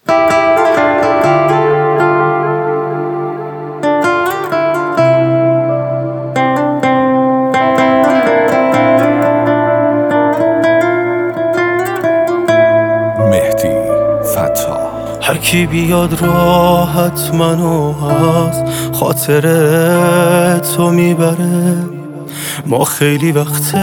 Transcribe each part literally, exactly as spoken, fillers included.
هرکی بیاد راحت منو از خاطر تو میبره. ما خیلی وقت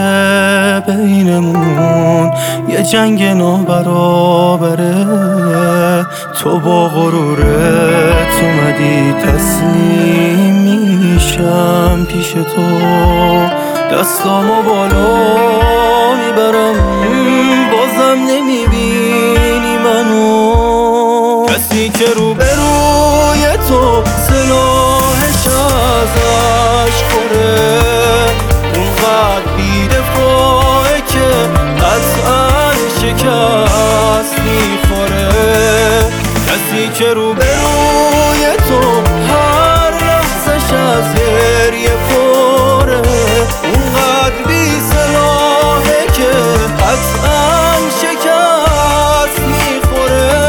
بینمون یه جنگ نابرابره. تو با غرورت اومدی تسلیم میشم پیش تو. دستامو بالا میبرم بازم نمیبینی منو. کسی که رو به روی تو سلاحش ازش خوره. اونقدر بی‌دفاعه که قطعاً شکست میخوره. کسی که رو به روی تو هر لحظش از گریه پره. اونقدر بی سلاحه که قطعاً شکست میخوره.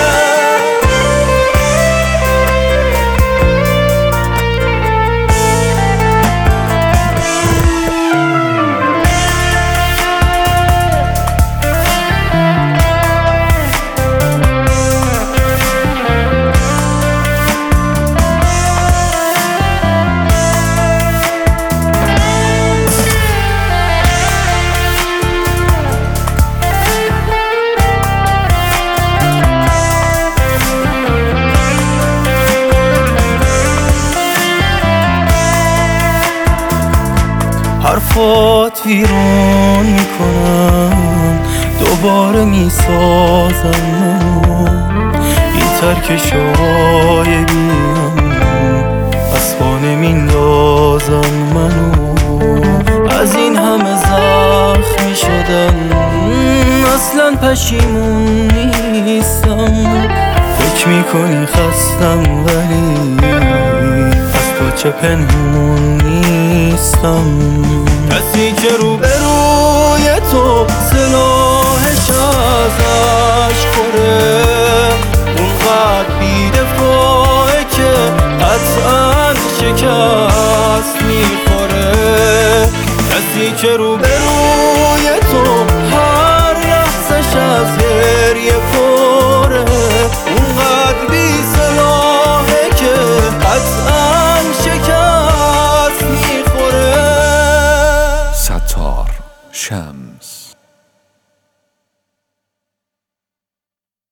حرفات ویران میکنن دوباره میسازن منو. این ترکشای بیم اسبا نمیندازن منو. از این همه زخمی شدن اصلا پشیمون نیستم. فکر میکنی خستم ولی از تو چه پنهون نیستم. کسی که رو به روی تو سلاحش ازش خوره. اونقدر بی‌دفاعه که قطعاً شکست میخوره. کسی که رو به